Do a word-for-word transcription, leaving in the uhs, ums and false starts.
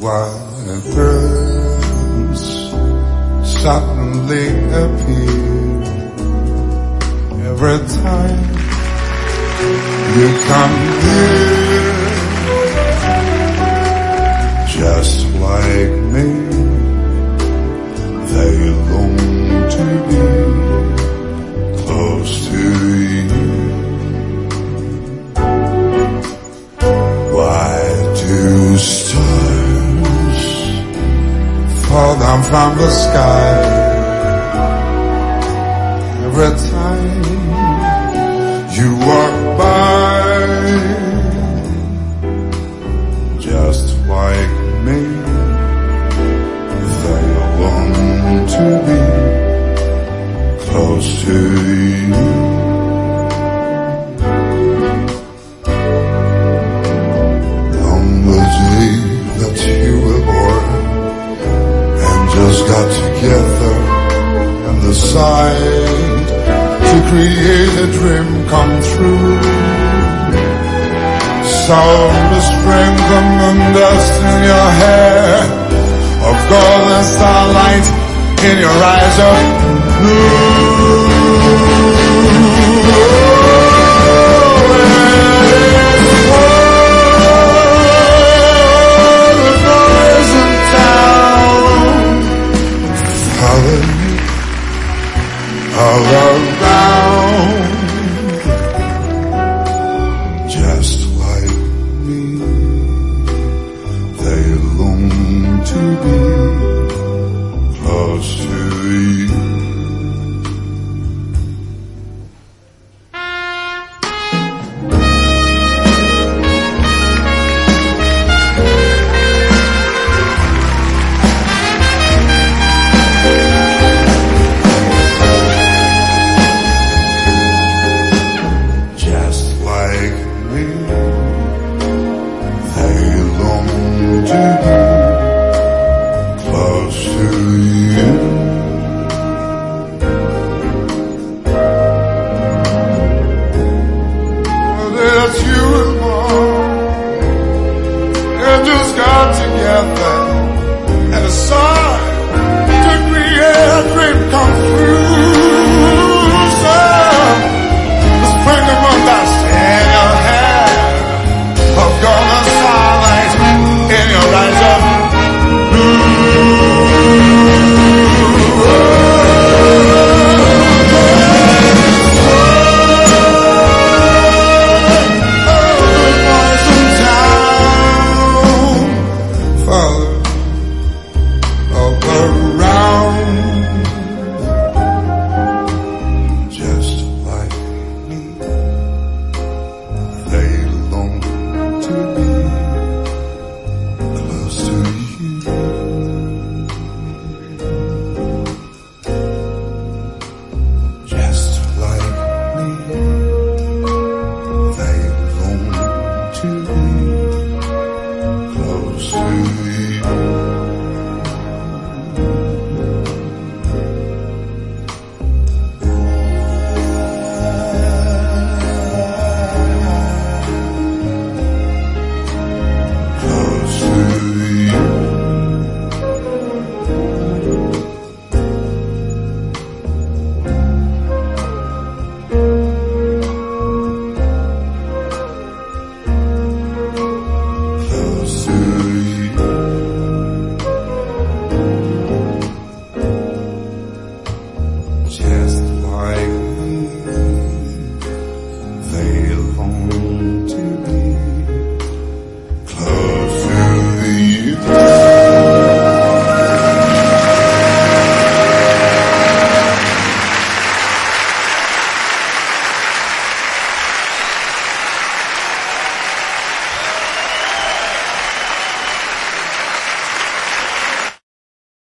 white birds suddenly appear every time you come here, just like me. They long to be close to you. Why do stars fall down from the sky every time you walk by? Just like me, they long to be close to you. On the day that you were born, angels got together and decided to create a dream come true. So the sprinkle and dust in your hair, of golden starlight in your eyes of blue. The boys in town follow you all around, just like me. They long to be close to you.